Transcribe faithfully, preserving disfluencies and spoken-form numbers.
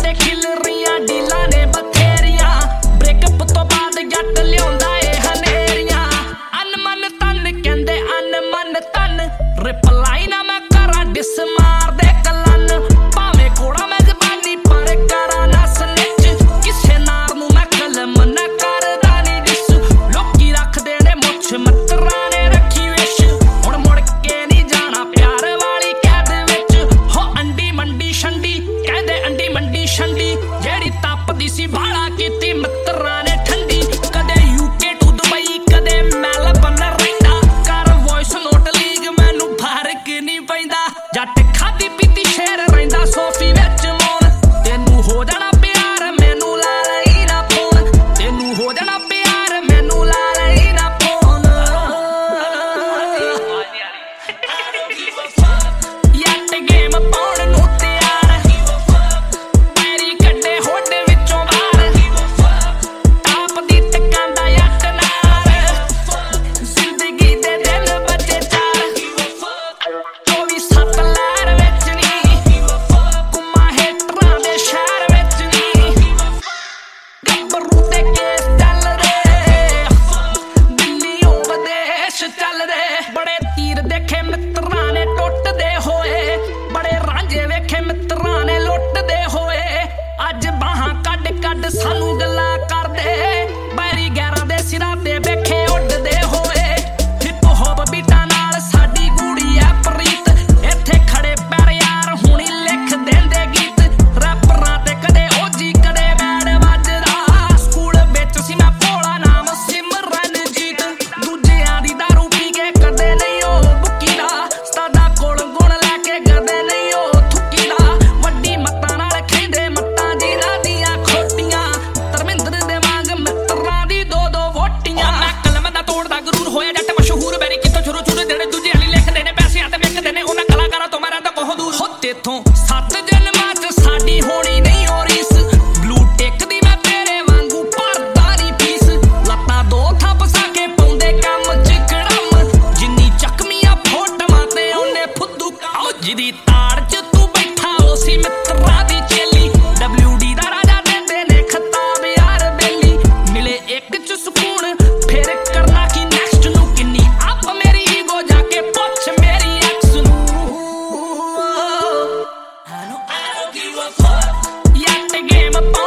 ਸਾਡੇ ਖਿਲ ਰਹੀਆਂ ਡੀਲਾਂ ਨੇ ਬਥੇਰੀਆਂ ਬ੍ਰੇਕਅਪ ਤੋਂ ਬਾਅਦ ਜੱਟ ਲਿਆਉਂਦਾ ਏ ਹਨੇਰੀਆਂ ਅਨਮਨ ਤਨ ਕਹਿੰਦੇ ਅਨਮਨ ਤਨ ਰਿਪਲਾਈ ਨਾ ਮੈਂ ਕਰਾਂ ਡਿਸ ਮਾਰਦੇ ਕਲਨ ਭਾਵੇਂ ਕੋੜਾ ਮੈਂ ਜ਼ਬਾਨੀ ਪਰ ਕਰਾਂ ਨਾ ਸਨਿਚ ਕਿਸੇ ਨਾਰ ਨੂੰ ਮੈਂ ਕਲਮ ਨਾ ਕਰਦਾ ਨੀ ਡਿਸ ਲੋਕੀ ਰੱਖਦੇ ਨੇ ਮੁੱਛ ਮੱਤਰਾਂ ਨੇ ਰੱਖੀ ਵਿਸ਼ ਹੁਣ ਮੁੜ ਕੇ ਨੀ ਜਾਣਾ ਪਿਆਰ ਵਾਲੀ ਕੈਦ ਵਿੱਚ ਹੋ ਅੰਡੀ ਮੰਡੀ ਛੰਡੀ ਕਹਿੰਦੇ ਅੰਡੀ ਮੰਡੀ ਛੰਡੀ ਜਿਹੜੀ ਤਪਦੀ ਸੀ ਬਾਲਾ ਕੀਤੀ ਮਿੱਤਰਾਂ ਨੇ ਠੰਡੀ ਕਦੇ ਯੂਕੇ ਟੂ ਦੁਬਈ ਕਦੇ ਮੈਲਬਨ ਰਹਿੰਦਾ ਕਰ ਵੌਇਸ ਨੋਟ ਲੀਗ ਮੈਨੂੰ ਫਰਕ ਨਹੀਂ ਪੈਂਦਾ ਜੱਟ ਖਾਦੀ ਪੀਤੀ ਸ਼ੇਰ ਰਹਿੰਦਾ ਸੋਫੀ ਵਿੱਚ ਮੌਨ ਤੈਨੂੰ ਹੋ ਜਾਣਾ ਪਿਆਰ ਮੈਨੂੰ ਲਾ ਲਈ ਨਾ ਫੋਨ ਤੈਨੂੰ ਹੋ ਜਾਣਾ ਪਿਆਰ ਮੈਨੂੰ ਲਾ ਲਈ ਨਾ ਫੋਨ ਯੱਟ ਗੇਮ ਪਾਉਣ ਨੂੰ ਤਿਆਰ ਪੈਰੀ ਕੱਢੇ ਹੋਡ ਵਿੱਚੋਂ ਬਾਹਰ ਟਾਪ ਦੀ ਟਕਾਂਦਾ ਯੱਟ ਨਾਲ ਜ਼ਿੰਦਗੀ ਦੇ ਦਿਨ ਬਚੇ ਚਾਰ ਚੌਵੀ ਸੱਤ ਲਹਿਰ ਵਿੱਚ ਨੀ ਕੁਮਾ ਹੇਟਰਾਂ ਦੇ ਸ਼ਹਿਰ ਵਿੱਚ ਨੀ ਗੱਭਰੂ ਤੇ ਕੇਸ ਚੱਲਦੇ ਦਿੱਲੀਓਂ ਵਿਦੇਸ਼ ਚੱਲਦੇ ਬੜੇ ਤੀਰ ਦੇਖੇ ਮਿੱਤਰਾਂ ਨੇ ਟੁੱਟਦੇ ਹੋਏ ਬੜੇ ਰਾਂਝੇ ਵੇਖੇ ਮਿੱਤਰਾਂ ਨੇ ਲੁੱਟਦੇ ਹੋਏ ਅੱਜ ਬਾਹਾਂ ਕੱਢ ਕੱਢ ਸਾਨੂੰ ਗੱਲਾਂ ਕਰਦੇ ਬੈਰੀ ਗੈਰਾਂ ਦੇ ਸਿਰਾਂ ਤੇ ਵੇਖੇ ਉੱਡਦੇ ਹੋਏ ਹਿਪ ਹੌਪ ਬੀਟਾਂ ਨਾਲ ਸਾਡੀ ਗੂੜੀ ਐ ਪ੍ਰੀਤ ਇੱਥੇ ਖੜੇ ਪੈਰ ਯਾਰ ਹੁਣੀ ਲਿਖ ਦਿੰਦੇ ਗੀਤ ਰੈਪਰਾਂ ਤੇ ਕਦੇ ਓਜੀ ਕਦੇ ਬੈਡ ਵੱਜਦਾ ਸਕੂਲ ਵਿੱਚ ਸੀ ਮੈਂ ਭੋਲਾ ਨਾਮ ਸਿਮਰਨਜੀਤ ਦੂਜਿਆਂ ਦੀ ਦਾਰੂ ਪੀ ਕੇ ਕਦੇ ਨਹੀਂ ਉਹ ਬੁੱਕੀ ਦਾ ਸਤਾਦਾ ਕੋਲ ਗੁਣ ਲੈ ਕੇ ਕਦੇ ਨਹੀਂ ਉਹ ਥੁੱਕੀ ਦਾ ਵੱਡੀ ਮੱਤਾਂ ਨਾਲ ਖੈਂਦੇ ਮੱਤਾਂ ਜਿਨ੍ਹਾਂ ਦੀਆਂ ਖੋਟੀਆਂ ਧਰਮਿੰਦਰ ਦੇ ਵਾਂਗ ਮਿੱਤਰਾਂ ਦੀ ਦੋ ਦੋ ਵੋਟੀਆਂ ਮੈਂ ਕਲਮ ਦਾ ਤੋੜਦਾ ਗਰੂਰ ਹੋਇਆ ਜੱਟ ਮਸ਼ਹੂਰ ਬੈਰੀ ਕਿਤੋਂ ਛੁਰੂ ਛੁਰੂ ਦੇਣੇ ਦੂਜੇ ਵਾਲੀ ਲਿਖਦੇ ਨੇ ਪੈਸਿਆਂ ਤੇ ਵਿਕਦੇ ਨੇ ਉਹਨਾਂ ਕਲਾਕਾਰਾਂ ਤੋਂ ਮੈਂ ਰਹਿੰਦਾ ਬਹੁਤ ਦੂਰ ਹੋ ਤੇਥੋਂ ਸੱਤ ਜਨਮਾਂ ਚ ਸਾਡੀ ਹੋਣੀ ਨਹੀਂ ਹੋ ਰੀਸ ਬਲੂ ਟਿਕਦੀ ਮੈਂ ਤੇਰੇ ਵਾਂਗੂ ਭਰਦਾ ਨੀ ਫੀਸ ਲੱਤਾਂ ਦੋ ਥਾਂ ਫਸਾ ਕੇ ਪਾਉਂਦੇ ਕੰਮ ਚ ਕੜਮ ਜਿੰਨੀ ਚੱਕਮੀਆਂ ਫੋਟੋਆਂ ਤੇ ਉਹਨੇ ਫੁੱਦੂ ਆਓ ਜਿਹਦੀ ਤਾੜ ਚ ਤੂੰ ਬੈਠਾ ਉਹ ਸੀ ਮਿੱਤਰਾਂ ਦੀ ਚੇਲੀ ਡਬਲਿਊ ਡੀ ਦਾ ਰਾਜਾ ਦਿੰਦੇ ਨੇ ਖਿਤਾਬ ਯਾਰ ਬੇਲੀ ਮਿਲੇ ਇੱਕ ਚ ਸਕੂਨ ਫਿਰ ਕਰਨਾ ਕੀ ਨੈਕਸਟ ਨੂੰ ਕਿੰਨੀ ਆਪ ਮੇਰੀ ਈਗੋ ਜਾ ਕੇ ਪੁੱਛ ਮੇਰੀ ਐਕਸ ਨੂੰ I know I don't give a fuck ਯੱਟ ਗੇਮ